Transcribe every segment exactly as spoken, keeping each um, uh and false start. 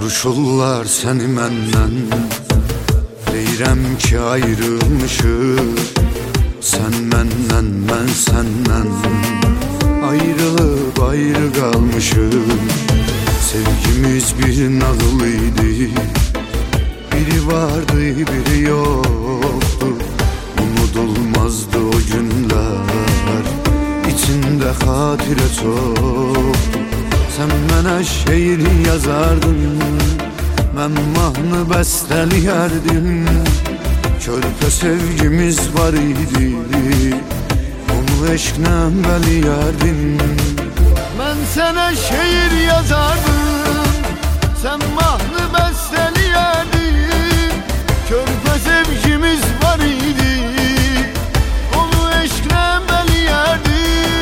Soruşurlar səni məndən, deyirəm ki ayrılmışıq. Sən məndən, mən səndən, ayrılıb ayrı qalmışıq. Sevgimiz bir nağıl idi, biri vardı biri yoktu. Unudulmazdı o günler, içinde hatire çoktu. Sen mənə şeir yazardın, mən mahnı bəstəliyərdim. Körpə sevgimiz var idi, onu eşqlə bəliyərdim. Mən sənə şeir yazardım, sen mahnı bəstəliyərdin. Körpə sevgimiz var idi, onu eşqlə bəliyərdin.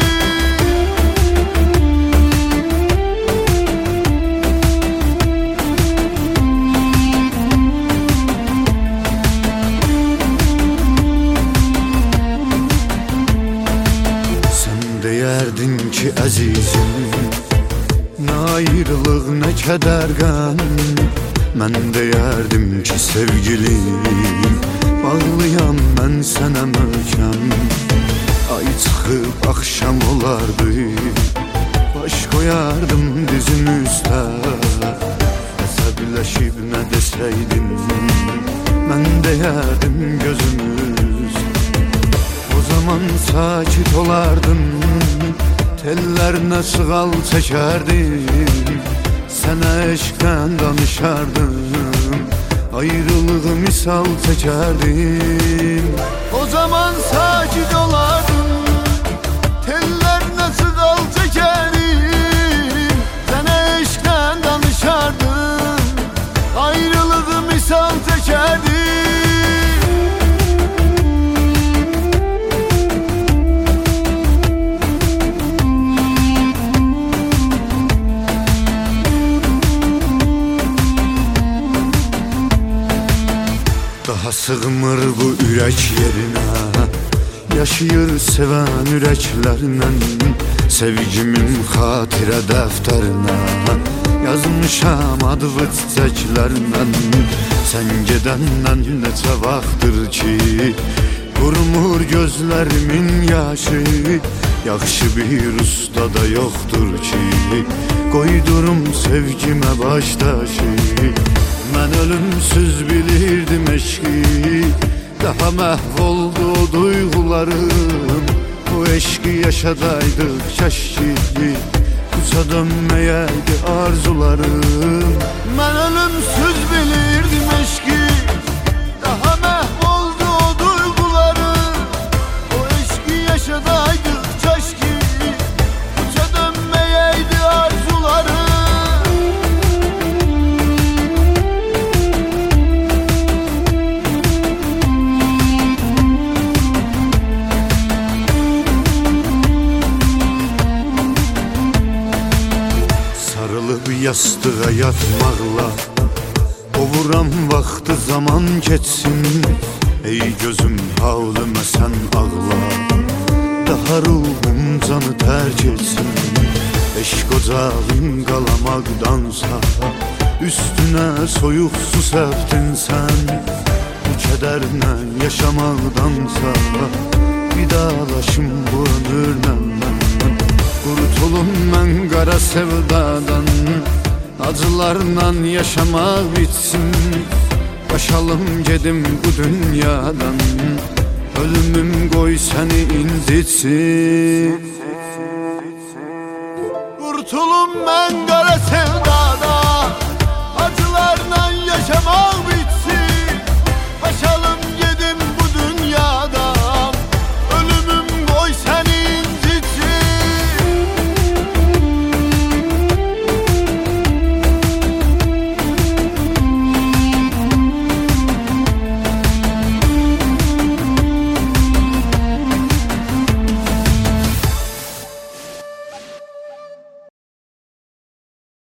Deyərdin ki əzizim, nə ayrılıq, nə kədər qəm. Mən deyərdim ki sevgilim, bağlıyam mən sənə möhkəm. Ay çıxıb axşam olardı, baş qoyardım dizin üstə. Əsəbləşib nə desəydin, mən deyərdim gözümüz. O zaman sakit olardım, tellerine sığal çekerdim. Sana eşkten danışardım, ayrılığı misal çekerdim. O zaman sakit olardım, tellerine sığal çekerdim. Sana eşkten danışardım, ayrılığı misal çekerdim. Daha sığmır bu ürək yerinə, yaşayır sevən ürəklərlə. Sevgimin xatirə dəftərinə yazmışam adlı çiçəklərlə. Sən gedəndən neçə vaxtdır ki qurumur gözlərimin yaşı. Yaxşı bir usta da yoxdur ki qoydurum sevgimə baş daşı. Mən ölümsüz bilirdim eşqi, daha məhv oldu o duyğularım. Bu eşqi yaşadaydıq keşki, kusa dönməyəydi arzularım. Mən ölümsüz bilirdim eşqi, daha məhv oldu o duyğularım. O eşqi yaşadaydıq keşki, kusa dönməyəydi arzularım. Yastığa yatmaqla ovuram vaxtı zaman keçsin. Ey gözüm havlımə sən ağla, daha ruhum canı tərk etsin. Eşq ocağın qalamaqdansa üstünə soyuq su səpdin sən. Bu kədərlə yaşamaqdansa vidalaşım bu ömürlə mən. Qurtulum mən qara sevdadan, acılarla yaşamaq bitsin. Qaşalım gedim bu dünyadan, ölümüm qoy səni incitsin. Qurtulum mən qara sevdadan, acılarla yaşamaq bitsin.